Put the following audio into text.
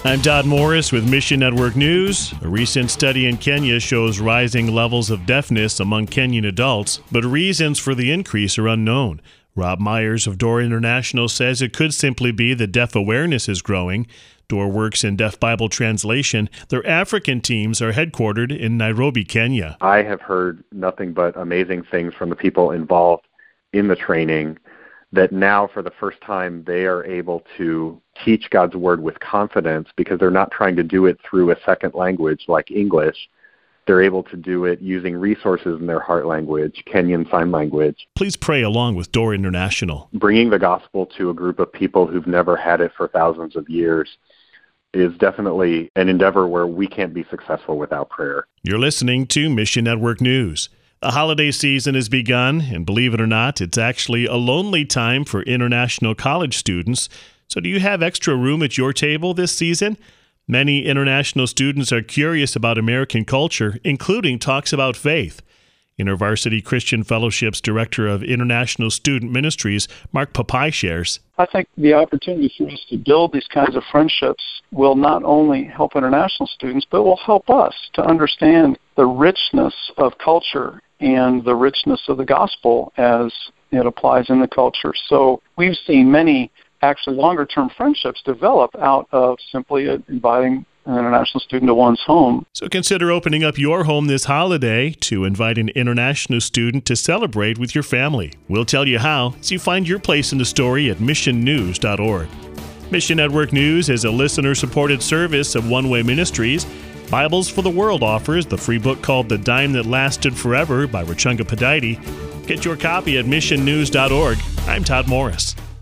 I'm Todd Morris with Mission Network News. A recent study in Kenya shows rising levels of deafness among Kenyan adults, but reasons for the increase are unknown. Rob Myers of Door International says it could simply be that deaf awareness is growing. Door works in Deaf Bible translation. Their African teams are headquartered in Nairobi, Kenya. I have heard nothing but amazing things from the people involved in the training, that now for the first time they are able to teach God's Word with confidence because they're not trying to do it through a second language like English. They're able to do it using resources in their heart language, Kenyan Sign Language. Please pray along with Door International. Bringing the gospel to a group of people who've never had it for thousands of years is definitely an endeavor where we can't be successful without prayer. You're listening to Mission Network News. The holiday season has begun, and believe it or not, it's actually a lonely time for international college students. So do you have extra room at your table this season? Many international students are curious about American culture, including talks about faith. InterVarsity Christian Fellowship's Director of International Student Ministries, Mark Papai, shares. I think the opportunity for us to build these kinds of friendships will not only help international students, but will help us to understand the richness of culture and the richness of the gospel as it applies in the culture. So we've seen many actually longer-term friendships develop out of simply inviting an international student to one's home. So consider opening up your home this holiday to invite an international student to celebrate with your family. We'll tell you how as you find your place in the story at missionnews.org. Mission Network News is a listener-supported service of One Way Ministries. Bibles for the World offers the free book called The Dime That Lasted Forever by Rachunga Padaiti. Get your copy at missionnews.org. I'm Todd Morris.